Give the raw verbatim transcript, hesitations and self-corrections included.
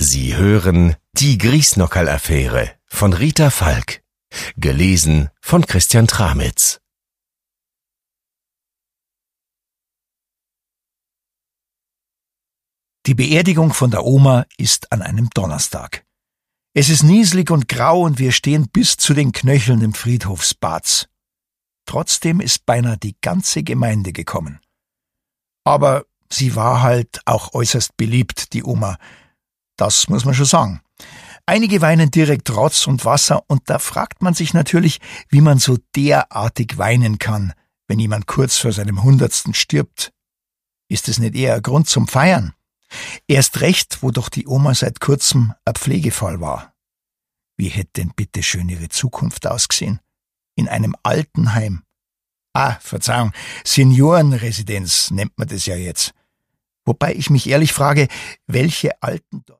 Sie hören Die Griesnockerl-Affäre von Rita Falk. Gelesen von Christian Tramitz. Die Beerdigung von der Oma ist an einem Donnerstag. Es ist nieselig und grau und wir stehen bis zu den Knöcheln im Friedhofsbads. Trotzdem ist beinahe die ganze Gemeinde gekommen. Aber sie war halt auch äußerst beliebt, die Oma. Das muss man schon sagen. Einige weinen direkt Rotz und Wasser und da fragt man sich natürlich, wie man so derartig weinen kann, wenn jemand kurz vor seinem Hundertsten stirbt. Ist es nicht eher ein Grund zum Feiern? Erst recht, wo doch die Oma seit kurzem ein Pflegefall war. Wie hätte denn bitte schön ihre Zukunft ausgesehen? In einem Altenheim. Ah, Verzeihung, Seniorenresidenz nennt man das ja jetzt. Wobei ich mich ehrlich frage, welche Alten dort